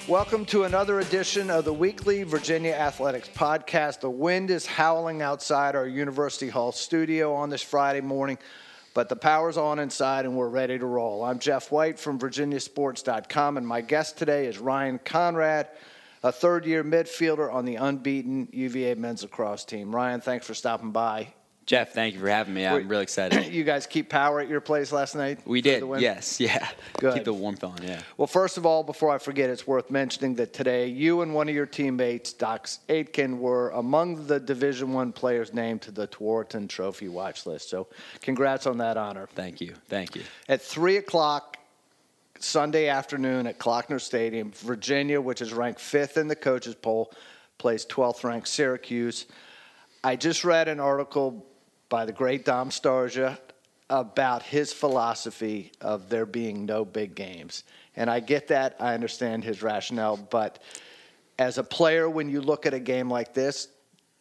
Welcome to another edition of the weekly Virginia Athletics podcast. The wind is howling outside our University Hall studio on this Friday morning, but the power's on inside and we're ready to roll. I'm Jeff White from VirginiaSports.com, and my guest today is Ryan Conrad, a third-year midfielder on the unbeaten UVA men's lacrosse team. Ryan, thanks for stopping by. Jeff, thank you for having me. I'm really excited. You guys keep power at your place last night? We did, yes, yeah. Good. Keep the warmth on, yeah. Well, first of all, before I forget, it's worth mentioning that today you and one of your teammates, Doc Aitken, were among the Division I players named to the Tewaaraton Trophy watch list. So congrats on that honor. Thank you. At 3 o'clock Sunday afternoon at Klockner Stadium, Virginia, which is ranked 5th in the coaches poll, plays 12th ranked Syracuse. I just read an article by the great Dom Starsia about his philosophy of there being no big games. And I get that. I understand his rationale. But as a player, when you look at a game like this,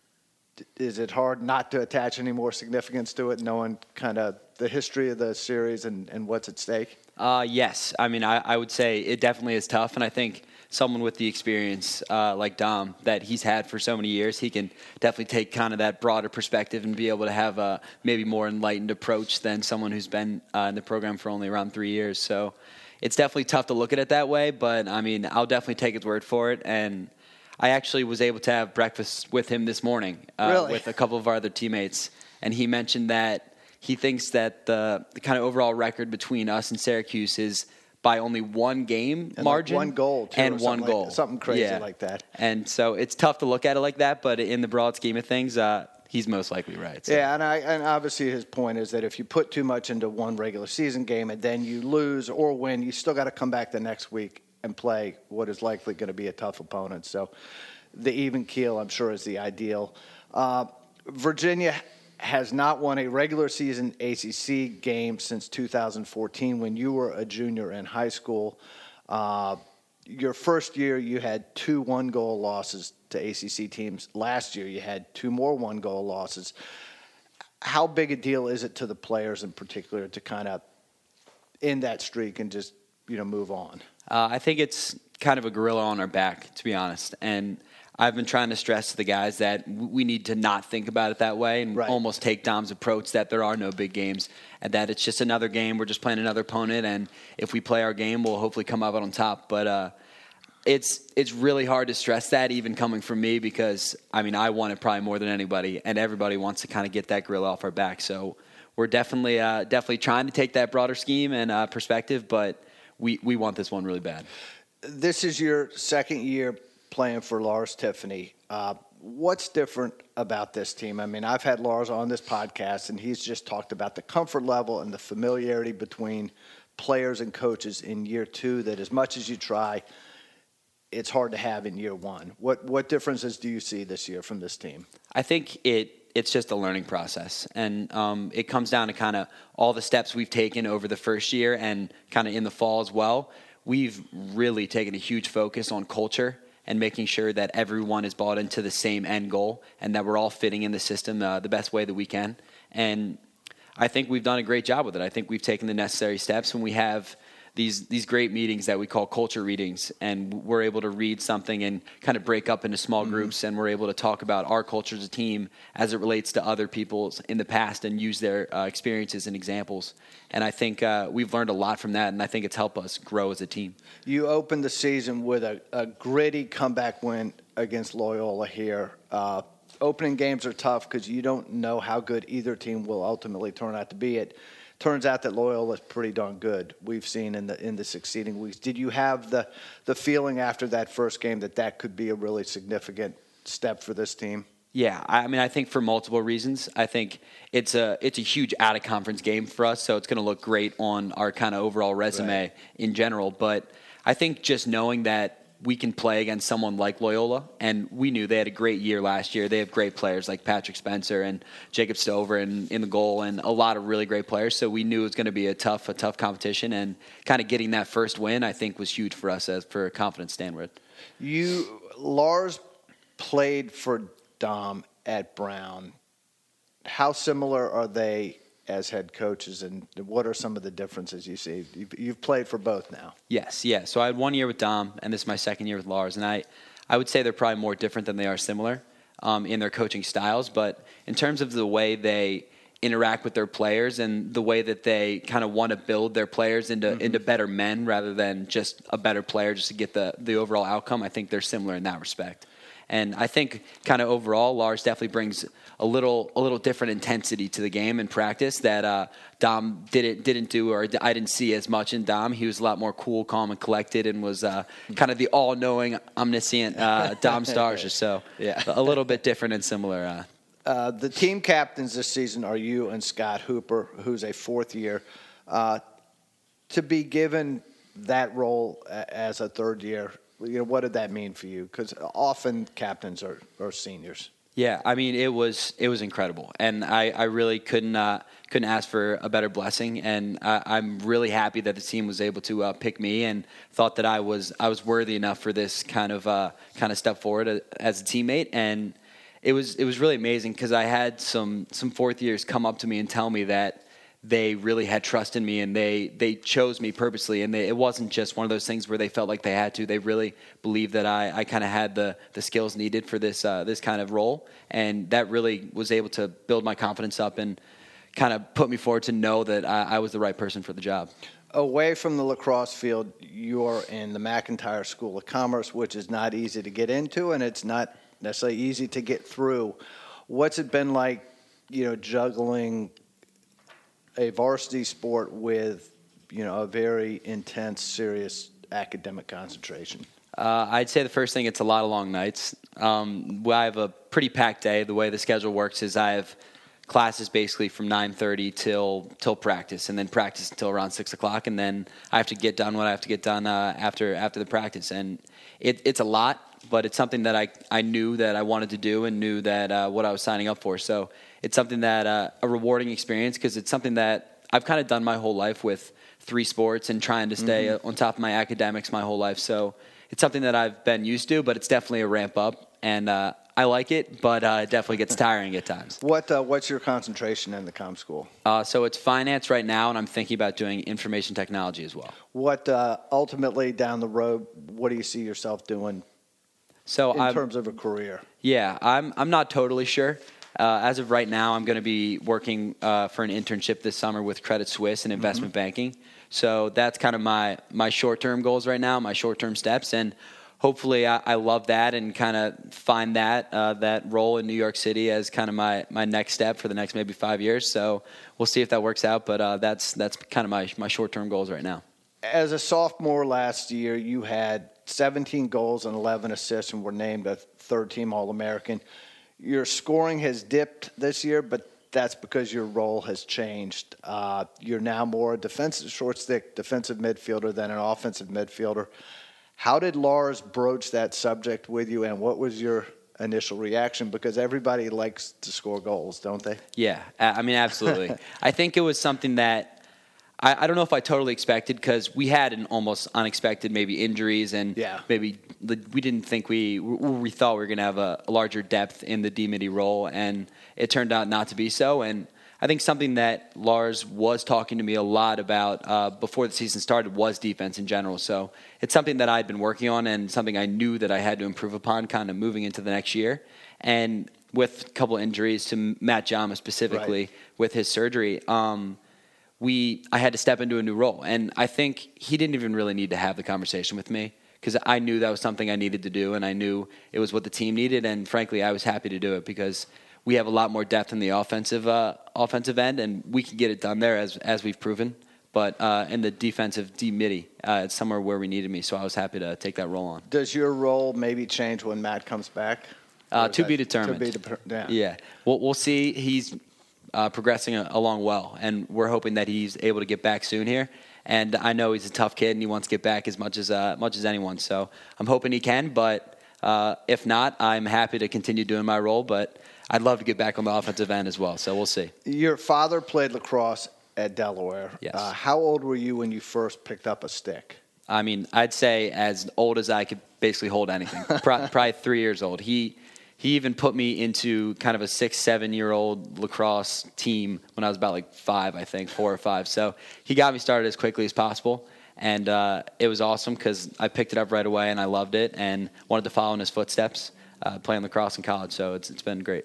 is it hard not to attach any more significance to it, knowing kind of the history of the series and what's at stake? Yes. I mean, I would say it definitely is tough. And I think someone with the experience like Dom that he's had for so many years, he can definitely take kind of that broader perspective and be able to have a maybe more enlightened approach than someone who's been in the program for only around 3 years. So it's definitely tough to look at it that way, but I mean, I'll definitely take his word for it. And I actually was able to have breakfast with him this morning with a couple of our other teammates, and he mentioned that he thinks that the kind of overall record between us and Syracuse is by only one game and margin. Like one goal, too. And one goal. Like something crazy like that. And so it's tough to look at it like that, but in the broad scheme of things, he's most likely right. So. Yeah, and obviously his point is that if you put too much into one regular season game and then you lose or win, you still got to come back the next week and play what is likely going to be a tough opponent. So the even keel, I'm sure, is the ideal. Virginia has not won a regular season ACC game since 2014 when you were a junior in high school. Your first year, you had 2 one-goal losses to ACC teams. Last year, you had 2 more one-goal losses. How big a deal is it to the players in particular to kind of end that streak and just, move on? I think it's kind of a gorilla on our back, to be honest. And I've been trying to stress to the guys that we need to not think about it that way and almost take Dom's approach that there are no big games and that it's just another game. We're just playing another opponent, and if we play our game, we'll hopefully come out on top. But it's really hard to stress that, even coming from me, because, I mean, I want it probably more than anybody, and everybody wants to kind of get that gorilla off our back. So we're definitely trying to take that broader scheme and perspective, but we want this one really bad. This is your second year playing for Lars Tiffany. What's different about this team? I mean, I've had Lars on this podcast, and he's just talked about the comfort level and the familiarity between players and coaches in year 2 that as much as you try, it's hard to have in year 1. What differences do you see this year from this team? I think it's just a learning process, and it comes down to kind of all the steps we've taken over the first year and kind of in the fall as well. We've really taken a huge focus on culture and making sure that everyone is bought into the same end goal and that we're all fitting in the system the best way that we can. And I think we've done a great job with it. I think we've taken the necessary steps, and we have these great meetings that we call culture readings, and we're able to read something and kind of break up into small groups, and we're able to talk about our culture as a team as it relates to other people's in the past and use their experiences and examples. And I think we've learned a lot from that, and I think it's helped us grow as a team. You opened the season with a gritty comeback win against Loyola here. Opening games are tough because you don't know how good either team will ultimately turn out to be. It turns out that Loyola is pretty darn good. We've seen in the succeeding weeks. Did you have the feeling after that first game that could be a really significant step for this team? Yeah, I mean, I think for multiple reasons. I think it's a huge out-of-conference game for us, so it's going to look great on our kind of overall resume in general. But I think just knowing that we can play against someone like Loyola, and we knew they had a great year last year. They have great players like Patrick Spencer and Jacob Stover in the goal, and a lot of really great players. So we knew it was going to be a tough competition, and kind of getting that first win, I think, was huge for us for a confidence standpoint. Lars played for Dom at Brown. How similar are they as head coaches, and what are some of the differences you see? You've played for both now. Yes, yeah. So I had 1 year with Dom, and this is my second year with Lars, and I would say they're probably more different than they are similar in their coaching styles. But in terms of the way they interact with their players and the way that they kind of want to build their players into better men rather than just a better player just to get the overall outcome, I think they're similar in that respect. And I think kind of overall, Lars definitely brings a little different intensity to the game in practice that Dom didn't do, or I didn't see as much in Dom. He was a lot more cool, calm, and collected, and was kind of the all-knowing, omniscient Dom Starsia. So yeah, a little bit different and similar. The team captains this season are you and Scott Hooper, who's a fourth year. To be given that role as a third year, what did that mean for you? Because often captains are seniors. Yeah, I mean it was incredible, and I really couldn't ask for a better blessing, and I'm really happy that the team was able to pick me and thought that I was worthy enough for this kind of step forward as a teammate, and it was really amazing because I had some fourth years come up to me and tell me that they really had trust in me, and they chose me purposely, and it wasn't just one of those things where they felt like they had to. They really believed that I kind of had the skills needed for this kind of role, and that really was able to build my confidence up and kind of put me forward to know that I was the right person for the job. Away from the lacrosse field, you're in the McIntire School of Commerce, which is not easy to get into, and it's not necessarily easy to get through. What's it been like, juggling a varsity sport with, a very intense, serious academic concentration? I'd say the first thing, it's a lot of long nights. I have a pretty packed day. The way the schedule works is I have classes basically from 9:30 till practice, and then practice until around 6 o'clock, and then I have to get done what I have to get done after the practice. And it's a lot, but it's something that I knew that I wanted to do and knew that what I was signing up for. So it's something that a rewarding experience, because it's something that I've kind of done my whole life with 3 sports and trying to stay on top of my academics my whole life. So it's something that I've been used to, but it's definitely a ramp up, and I like it, but it definitely gets tiring at times. What's your concentration in the comm school? So it's finance right now, and I'm thinking about doing information technology as well. What ultimately down the road, what do you see yourself doing in terms of a career? Yeah, I'm not totally sure. As of right now, I'm going to be working for an internship this summer with Credit Suisse in investment banking. So that's kind of my short-term goals right now, my short-term steps, and hopefully I love that and kind of find that role in New York City as kind of my next step for the next maybe 5 years. So we'll see if that works out, but that's kind of my short-term goals right now. As a sophomore last year, you had 17 goals and 11 assists and were named a third-team All-American. Your scoring has dipped this year, but that's because your role has changed. You're now more a defensive short-stick defensive midfielder than an offensive midfielder. How did Lars broach that subject with you, and what was your initial reaction? Because everybody likes to score goals, don't they? Yeah, I mean, absolutely. I think it was something that I don't know if I totally expected, because we had an almost unexpected maybe injuries, and maybe we didn't think we thought we were going to have a larger depth in the D-midi role, and it turned out not to be so. And I think something that Lars was talking to me a lot about before the season started was defense in general. So it's something that I'd been working on and something I knew that I had to improve upon kind of moving into the next year. And with a couple injuries to Matt Jama specifically with his surgery, I had to step into a new role. And I think he didn't even really need to have the conversation with me, because I knew that was something I needed to do, and I knew it was what the team needed. And frankly, I was happy to do it, because we have a lot more depth in the offensive end, and we can get it done there as we've proven. But in the defensive D-midi, it's somewhere where we needed me, so I was happy to take that role on. Does your role maybe change when Matt comes back? To be determined. Yeah. We'll see. He's progressing along well, and we're hoping that he's able to get back soon here. And I know he's a tough kid, and he wants to get back as much as anyone. So I'm hoping he can, but if not, I'm happy to continue doing my role. But I'd love to get back on the offensive end as well, so we'll see. Your father played lacrosse at Delaware. Yes. How old were you when you first picked up a stick? I mean, I'd say as old as I could basically hold anything. Probably 3 years old. He he even put me into kind of a 6-7-year-old lacrosse team when I was about like 5, I think, 4 or 5. So he got me started as quickly as possible. And it was awesome because I picked it up right away and I loved it and wanted to follow in his footsteps, playing lacrosse in college. So it's been great.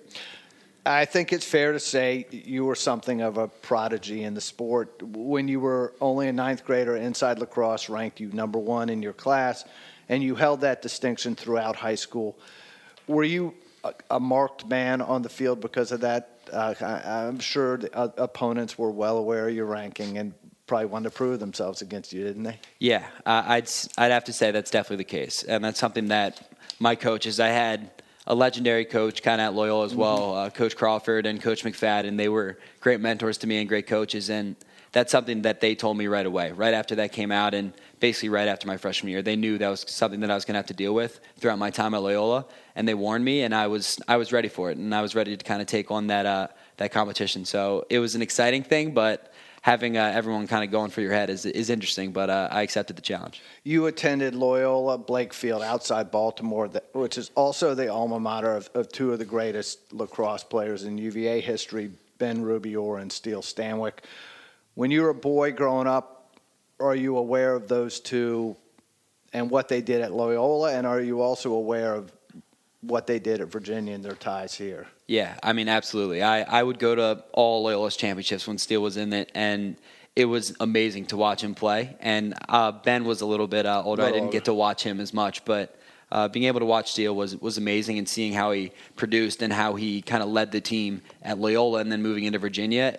I think it's fair to say you were something of a prodigy in the sport. When you were only a 9th grader, Inside Lacrosse ranked you number 1 in your class, and you held that distinction throughout high school. Were you a marked man on the field because of that? I'm sure the opponents were well aware of your ranking and probably wanted to prove themselves against you, didn't they? Yeah, I'd have to say that's definitely the case, and that's something that my coaches. I had a legendary coach kind of at Loyola as well, Coach Crawford and Coach McFadden. They were great mentors to me and great coaches, and that's something that they told me right away, right after that came out, and basically right after my freshman year. They knew that was something that I was going to have to deal with throughout my time at Loyola, and they warned me, and I was ready for it, and I was ready to kind of take on that competition. So it was an exciting thing, but having everyone kind of going for your head is interesting, but I accepted the challenge. You attended Loyola Blakefield outside Baltimore, which is also the alma mater of 2 of the greatest lacrosse players in UVA history, Ben Rubior and Steele Stanwyck. When you were a boy growing up, are you aware of those 2 and what they did at Loyola, and are you also aware of what they did at Virginia and their ties here? Yeah, I mean, absolutely. I would go to all Loyola's championships when Steele was in it, and it was amazing to watch him play. And Ben was a little bit older. I didn't get to watch him as much, but being able to watch Steele was amazing, and seeing how he produced and how he kind of led the team at Loyola and then moving into Virginia,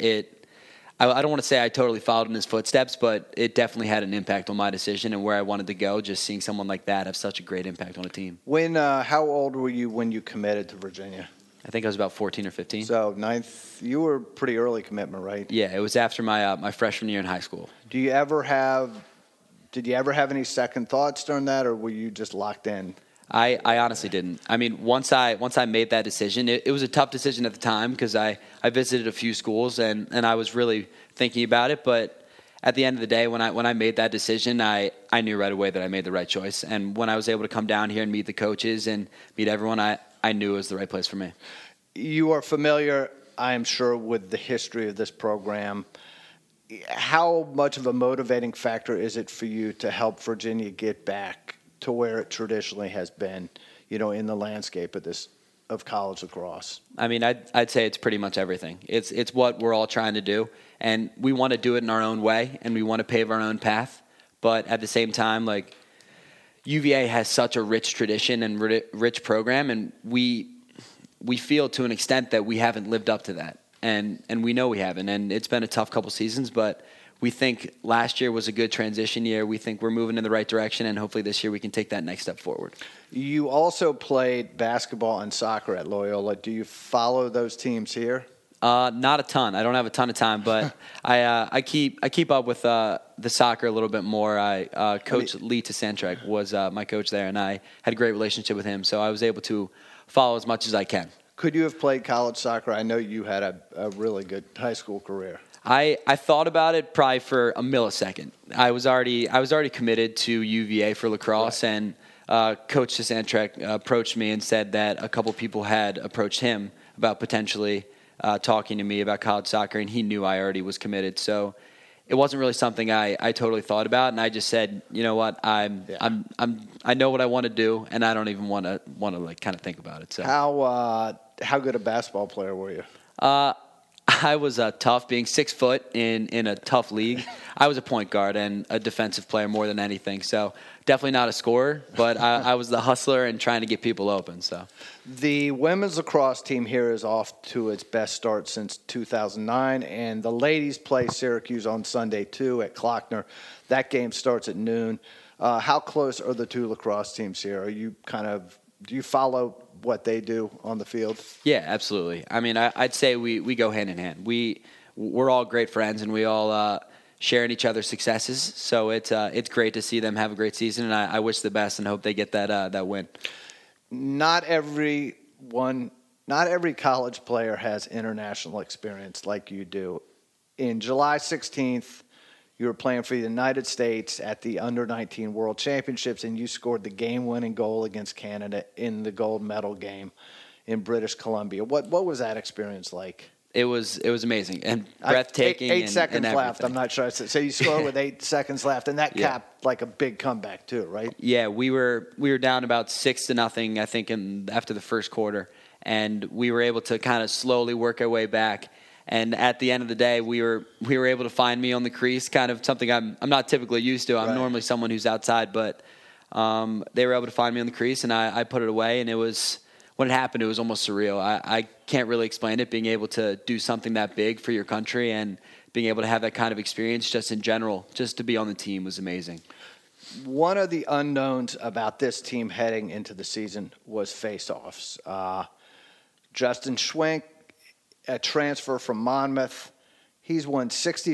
I don't want to say I totally followed in his footsteps, but it definitely had an impact on my decision and where I wanted to go, just seeing someone like that have such a great impact on a team. How old were you when you committed to Virginia? I think I was about 14 or 15. So 9th, you were pretty early commitment, right? Yeah, it was after my freshman year in high school. Did you ever have any second thoughts during that, or were you just locked in? I honestly didn't. I mean, once I made that decision, it was a tough decision at the time because I visited a few schools and I was really thinking about it. But at the end of the day, when I made that decision, I knew right away that I made the right choice. And when I was able to come down here and meet the coaches and meet everyone, I knew it was the right place for me. You are familiar, I am sure, with the history of this program. How much of a motivating factor is it for you to help Virginia get back to where it traditionally has been, in the landscape of college lacrosse? I mean, I'd say it's pretty much everything. It's what we're all trying to do, and we want to do it in our own way, and we want to pave our own path. But at the same time, like, UVA has such a rich tradition and rich program, and we feel to an extent that we haven't lived up to that, and we know we haven't, and it's been a tough couple seasons, but we think last year was a good transition year. We think we're moving in the right direction, and hopefully this year we can take that next step forward. You also played basketball and soccer at Loyola. Do you follow those teams here? Not a ton. I don't have a ton of time, but I keep up with the soccer a little bit more. Coach Lee Tasantrek was my coach there, and I had a great relationship with him, so I was able to follow as much as I can. Could you have played college soccer? I know you had a really good high school career. I thought about it probably for a millisecond. I was already committed to UVA for lacrosse, right. And Coach Tasantrek approached me and said that a couple people had approached him about potentially talking to me about college soccer, and he knew I already was committed. So it wasn't really something I totally thought about, and I just said, you know what, I know what I want to do, and I don't even want to like kind of think about it. So how good a basketball player were you? I was tough, being 6 foot in a tough league. I was a point guard and a defensive player more than anything. So definitely not a scorer, but I was the hustler and trying to get people open. So the women's lacrosse team here is off to its best start since 2009, and the ladies play Syracuse on Sunday too at Klockner. That game starts at noon. How close are the 2 lacrosse teams here? Do you follow what they do on the field? Yeah, absolutely. I mean, I'd say we go hand in hand. We're all great friends, and we all share in each other's successes. So it's great to see them have a great season, and I wish the best and hope they get that win. Not every college player has international experience like you do. In July 16th, you were playing for the United States at the Under-19 World Championships, and you scored the game-winning goal against Canada in the gold medal game. in British Columbia. What was that experience like? It was amazing and breathtaking. Eight seconds and left. I'm not sure. So you scored with 8 seconds left, and that Yeah. capped like a big comeback too, right? Yeah, we were down about 6-0, I think, after the first quarter, and we were able to kind of slowly work our way back. And at the end of the day, we were able to find me on the crease, kind of something I'm not typically used to. I'm Right. normally someone who's outside, but they were able to find me on the crease, and I put it away. And it was, when it happened, it was almost surreal. I can't really explain it. Being able to do something that big for your country and being able to have that kind of experience, just in general, just to be on the team was amazing. One of the unknowns about this team heading into the season was faceoffs. Justin Schwenk, a transfer from Monmouth, he's won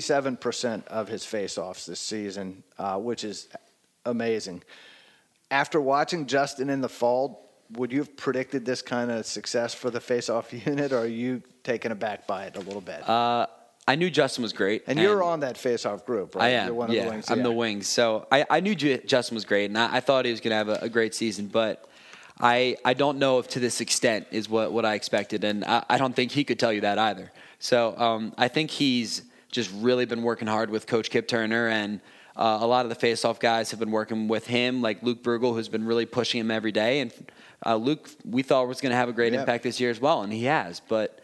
67% of his faceoffs this season, which is amazing. After watching Justin in the fall, would you have predicted this kind of success for the faceoff unit, or are you taken aback by it a little bit? I knew Justin was great. And you're on that faceoff group, right? I am. You're one of the wings. I'm the wings. So I knew Justin was great, and I thought he was going to have a great season. But I don't know if to this extent is what I expected, and I don't think he could tell you that either. So I think he's just really been working hard with Coach Kip Turner, and a lot of the faceoff guys have been working with him, like Luke Brugel, who's been really pushing him every day. And Luke, we thought was going to have a great impact this year as well, and he has. But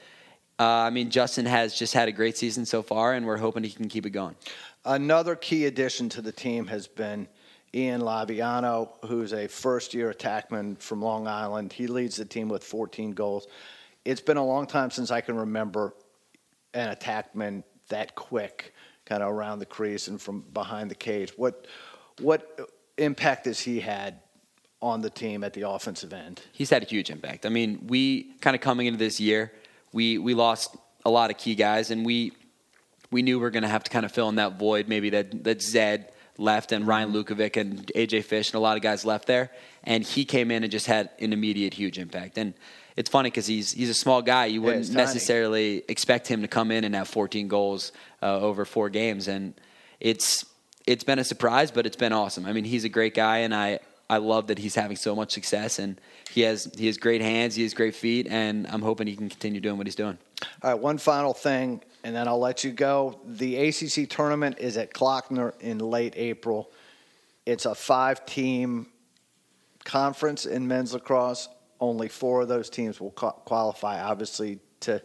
Justin has just had a great season so far, and we're hoping he can keep it going. Another key addition to the team has been Ian Laviano, who's a first-year attackman from Long Island. He leads the team with 14 goals. It's been a long time since I can remember an attackman that quick, kind of around the crease and from behind the cage. What impact has he had on the team at the offensive end? He's had a huge impact. We kind of coming into this year, we lost a lot of key guys, and we knew we were going to have to kind of fill in that void, maybe that Zed left and Ryan Lukovic and AJ Fish and a lot of guys left there. And he came in and just had an immediate huge impact. And it's funny because he's a small guy. You wouldn't necessarily expect him to come in and have 14 goals over 4 games. And it's been a surprise, but it's been awesome. He's a great guy, and I love that he's having so much success. And he has great hands, he has great feet, and I'm hoping he can continue doing what he's doing. All right, one final thing, and then I'll let you go. The ACC tournament is at Klockner in late April. It's a 5-team conference in men's lacrosse. Only 4 of those teams will qualify, obviously.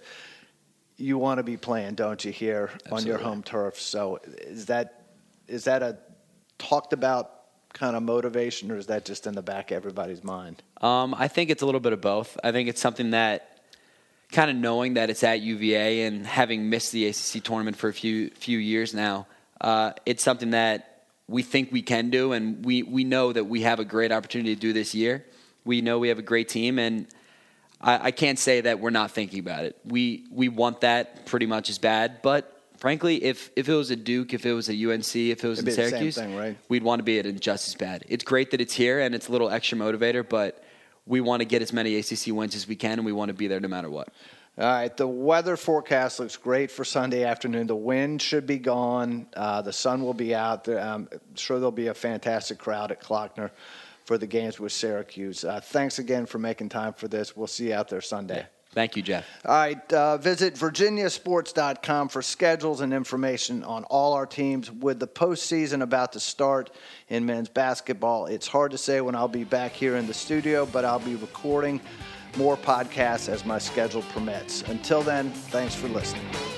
You want to be playing, don't you, here Absolutely. on your home turf? So is that a talked about kind of motivation, or is that just in the back of everybody's mind? I think it's a little bit of both. I think it's something that, kind of knowing that it's at UVA and having missed the ACC tournament for a few years now, it's something that we think we can do, and we know that we have a great opportunity to do this year. We know we have a great team, and I can't say that we're not thinking about it. We want that pretty much as bad, but frankly, if it was a Duke, if it was a UNC, if it was in Syracuse, same thing, right? We'd want to be at it just as bad. It's great that it's here, and it's a little extra motivator, but we want to get as many ACC wins as we can, and we want to be there no matter what. All right, the weather forecast looks great for Sunday afternoon. The wind should be gone. The sun will be out. I'm sure there'll be a fantastic crowd at Klockner for the games with Syracuse. Thanks again for making time for this. We'll see you out there Sunday. Yeah. Thank you, Jeff. All right, visit virginiasports.com for schedules and information on all our teams. With the postseason about to start in men's basketball, it's hard to say when I'll be back here in the studio, but I'll be recording more podcasts as my schedule permits. Until then, thanks for listening.